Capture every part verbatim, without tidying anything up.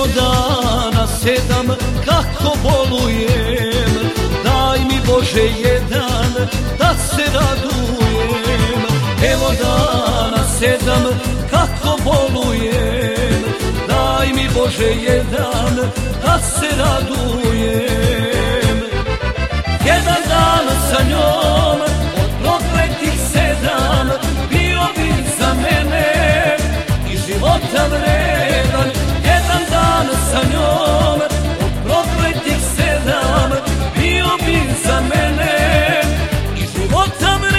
Evo dana sedam kako bolujem, daj mi Bože jedan da se radujem. Evo dana sedam kako bolujem, daj mi Bože jedan da se radujem. Jedan dan sa njom od prokletih sedam bio bi za mene i života vredan. Jedan dan sa njom od prokletih sedam bio bi za mene i života vredan.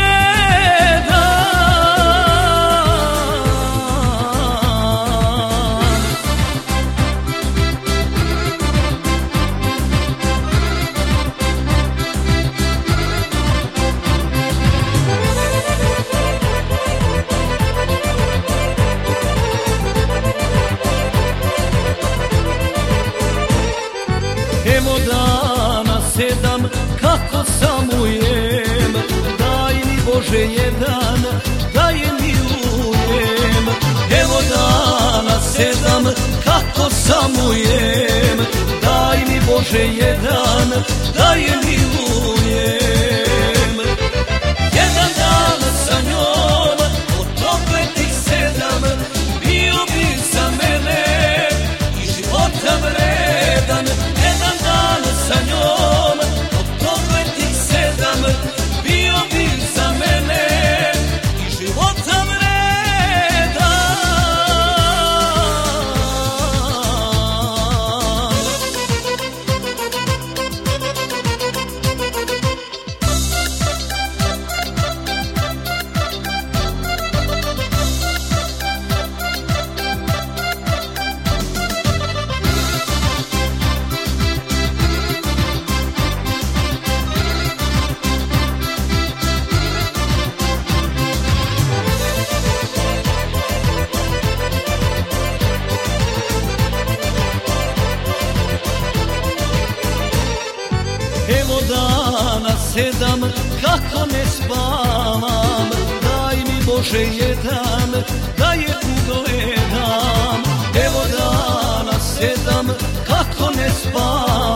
Evo dana sedam kako samujem, daj mi Bože jedan da je milujem. Evo dana sedam kako samujem, daj mi Bože jedan da je milujem. Jedan dan sa njom od prokletih sedam bio bi za mene i života vredan. Jedan dan sa njom od prokletih sedam bio bi za mene i života vredan. Evo dana sedam kako ne spavam, daj mi Bože jedan da je ugledam. Evo dana sedam kako ne spavam,